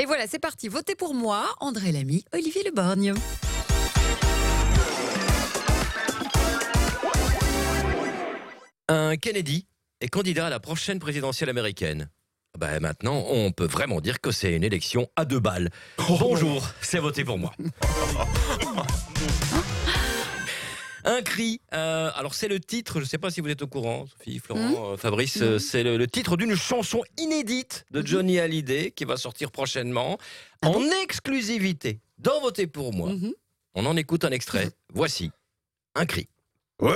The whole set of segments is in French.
voilà, c'est parti. Votez pour moi, André Lamy, Olivier Le Borgne. Un Kennedy est candidat à la prochaine présidentielle américaine. Maintenant, on peut vraiment dire que c'est une élection à 2 balles. Bonjour, c'est voté pour moi. Un cri. Alors c'est le titre, je ne sais pas si vous êtes au courant, Sophie, Florent, Fabrice, c'est le titre d'une chanson inédite de Johnny Hallyday qui va sortir prochainement en exclusivité dans Voter pour moi. On en écoute un extrait. Voici un cri. Ouais.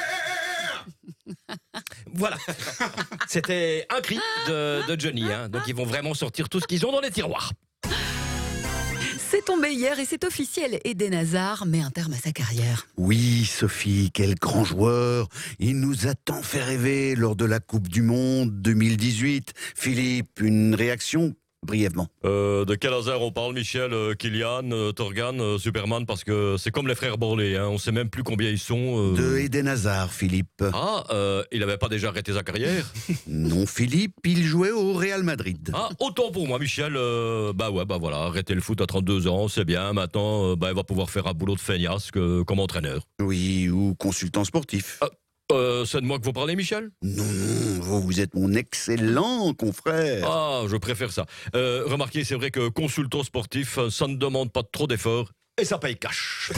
Voilà, c'était un cri de Johnny. Donc ils vont vraiment sortir tout ce qu'ils ont dans les tiroirs. C'est tombé hier et c'est officiel. Eden Hazard met un terme à sa carrière. Oui, Sophie, quel grand joueur. Il nous a tant fait rêver lors de la Coupe du Monde 2018. Philippe, une réaction brièvement. De quel hasard on parle, Michel, Kylian, Torgan, Superman, parce que c'est comme les frères Borlé, on sait même plus combien ils sont. De Eden Hazard, Philippe. Il n'avait pas déjà arrêté sa carrière? Non, Philippe, il jouait au Real Madrid. Autant pour moi, Michel. Voilà, arrêter le foot à 32 ans, c'est bien. Maintenant, il va pouvoir faire un boulot de feignasse comme entraîneur. Oui, ou consultant sportif. C'est de moi que vous parlez, Michel? Non, vous êtes mon excellent confrère. Je préfère ça. Remarquez, c'est vrai que consultant sportif, ça ne demande pas trop d'efforts et ça paye cash.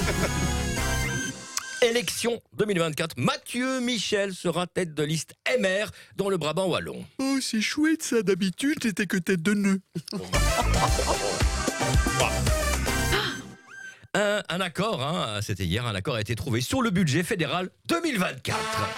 Élection 2024, Mathieu Michel sera tête de liste MR dans le Brabant wallon. Oh, c'est chouette ça, d'habitude j'étais que tête de nœud. Un accord, c'était hier, un accord a été trouvé sur le budget fédéral 2024.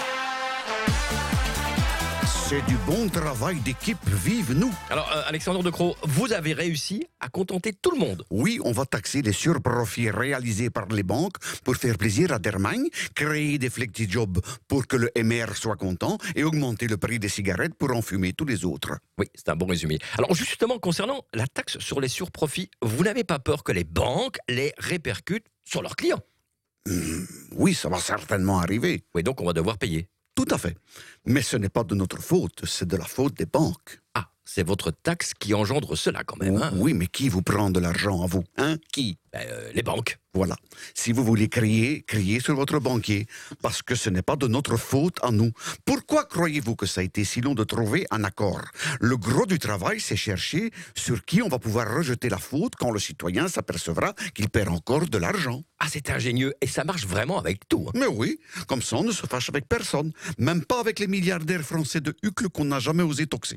C'est du bon travail d'équipe, vive nous. Alors, Alexandre Decroix, vous avez réussi à contenter tout le monde. Oui, on va taxer les surprofits réalisés par les banques pour faire plaisir à Dermagne, créer des flexi-jobs pour que le MR soit content et augmenter le prix des cigarettes pour enfumer tous les autres. Oui, c'est un bon résumé. Alors justement, concernant la taxe sur les surprofits, vous n'avez pas peur que les banques les répercutent sur leurs clients? Oui, ça va certainement arriver. Oui, donc on va devoir payer. Tout à fait. Mais ce n'est pas de notre faute, c'est de la faute des banques. C'est votre taxe qui engendre cela quand même. Oui, mais qui vous prend de l'argent à vous? Qui? Les banques. Voilà. Si vous voulez crier sur votre banquier, parce que ce n'est pas de notre faute à nous. Pourquoi croyez-vous que ça a été si long de trouver un accord? Le gros du travail, c'est chercher sur qui on va pouvoir rejeter la faute quand le citoyen s'apercevra qu'il perd encore de l'argent. C'est ingénieux et ça marche vraiment avec tout. Mais oui, comme ça on ne se fâche avec personne, même pas avec les milliardaires français de Hucle qu'on n'a jamais osé toxer.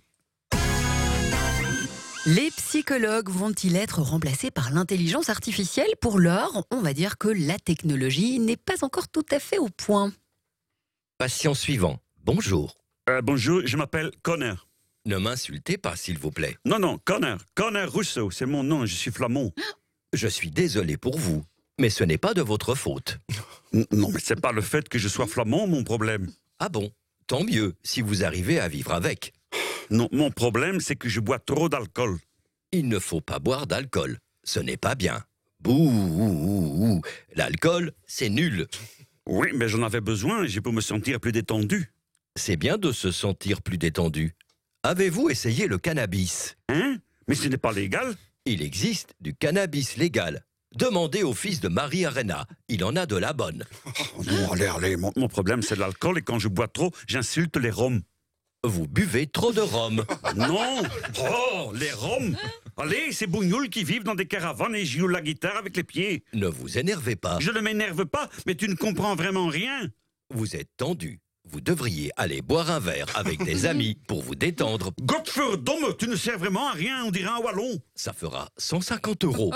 Les psychologues vont-ils être remplacés par l'intelligence artificielle? Pour l'heure, on va dire que la technologie n'est pas encore tout à fait au point. Patient suivant, bonjour. Bonjour, je m'appelle Connor. Ne m'insultez pas, s'il vous plaît. Non, Connor Rousseau, c'est mon nom, je suis flamand. Je suis désolé pour vous, mais ce n'est pas de votre faute. Non, mais c'est pas le fait que je sois flamand, mon problème. Ah bon? Tant mieux, si vous arrivez à vivre avec. Non, mon problème, c'est que je bois trop d'alcool. Il ne faut pas boire d'alcool. Ce n'est pas bien. Bouh. L'alcool, c'est nul. Oui, mais j'en avais besoin, j'ai pour me sentir plus détendu. C'est bien de se sentir plus détendu. Avez-vous essayé le cannabis? Mais ce n'est pas légal? Il existe du cannabis légal. Demandez au fils de Marie Arena. Il en a de la bonne. Non, allez, Mon problème, c'est l'alcool et quand je bois trop, j'insulte les roms. Vous buvez trop de rhum. Non! Les roms! Allez, ces bougnoules qui vivent dans des caravanes et jouent la guitare avec les pieds. Ne vous énervez pas. Je ne m'énerve pas, mais tu ne comprends vraiment rien. Vous êtes tendu. Vous devriez aller boire un verre avec des amis pour vous détendre. Godverdomme, tu ne sers vraiment à rien, on dirait un wallon. Ça fera 150 €.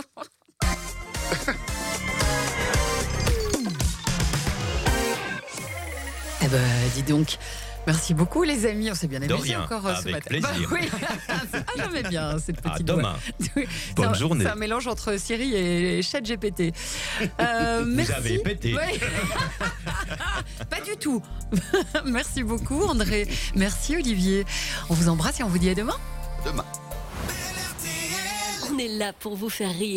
Dis donc. Merci beaucoup les amis, on s'est bien amusé rien, encore ce avec matin. plaisir. Oui. J'aimais bien cette petite demain. voix. Bonne journée. C'est un mélange entre Siri et ChatGPT. Vous merci. avez pété. Ouais. Pas du tout. Merci beaucoup André. Merci Olivier. On vous embrasse et on vous dit à demain. Demain. On est là pour vous faire rire.